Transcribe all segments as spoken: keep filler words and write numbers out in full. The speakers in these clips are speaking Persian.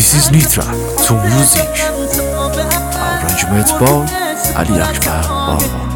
This is Nitra to music. Arrangement با علی اکبر بارمان.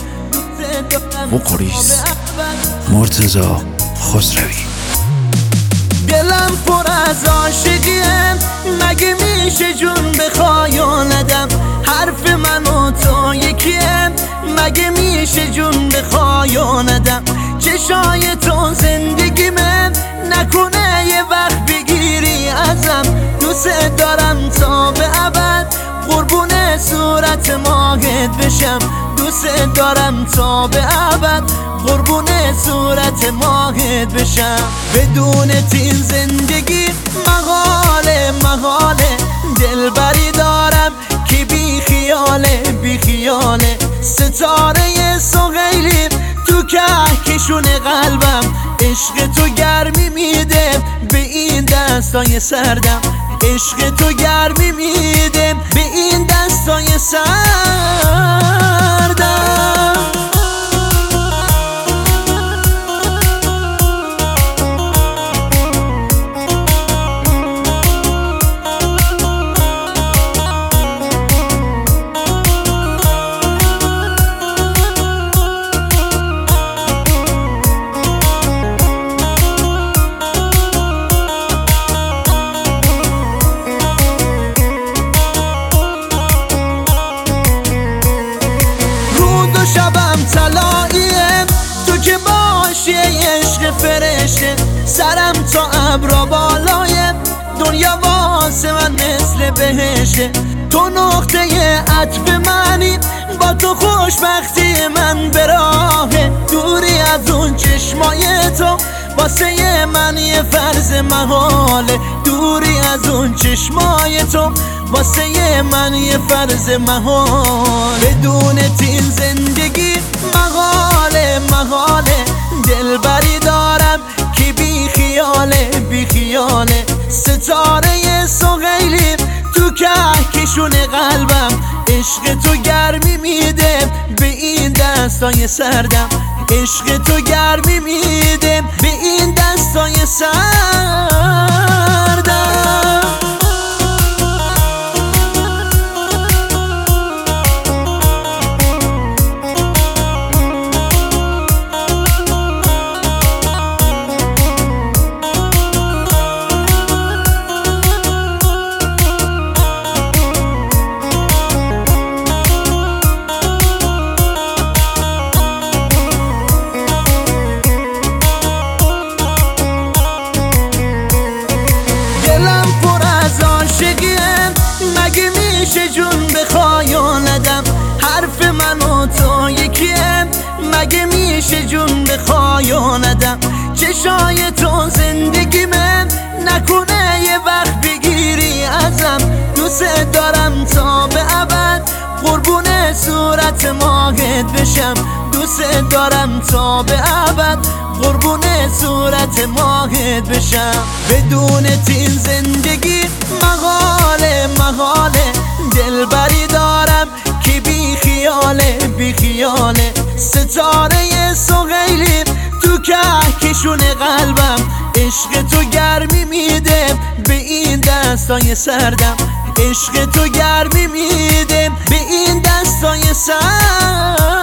وکالیست مرتضی خسروی. دلم پر از عاشقیه، مگه میشه جون بخوای ندم؟ حرف من و تو یکیه، مگه میشه جون بخوای ندم؟ چشای تو زندگیمه، نکنه یه وقت بگیری ازم. دوست دارم تا به ابد، قربون صورت ماهت بشم. دوست دارم تا به ابد، قربون صورت ماهت بشم. بدون تین زندگی محاله محاله، دلبری دارم که بی خیاله بی خیاله. ستاره سهیلی تو کهکشون قلبم، عشق تو گرمی میده به این دستای سردم. عشق تو گرمی میده به این دستای سردم. شبم طلاییه تو که باشی عشق فرشته. سرم تا ابرا بالایه، دنیا واسه من مثل بهشته. تو نقطه عطف منی، با تو خوشبختی من به راهه. دوری از اون چشمای تو واسه من یه فرض محاله. دوری از اون چشمای تو واسه من یه فرض محال. بدون تین زندگی محاله محاله، دلبری دارم که بی خیاله بی خیاله. ستاره سهیلی تو کهکشون قلبم، عشق تو گرمی میده به این دستای سردم. عشق تو گرمی میده به این دستای سردم. مگه میشه جون بخوای ندم؟ حرف من و تو یکیه، مگه میشه جون بخوای ندم؟ چشای تو زندگیمه، نکنه یه وقت بگیری ازم. دوست دارم تا به ابد، قربون صورت ماهت بشم. دوست دارم تا به ابد، قربون صورت ماهت بشم. بدون تین زندگی محاله محاله، دلبری دارم که بی خیاله بی خیاله. ستاره سهیلی تو کهکشون قلبم، عشق تو گرمی میده به این دستای سردم. عشق تو گرمی میده به این دستای سردم.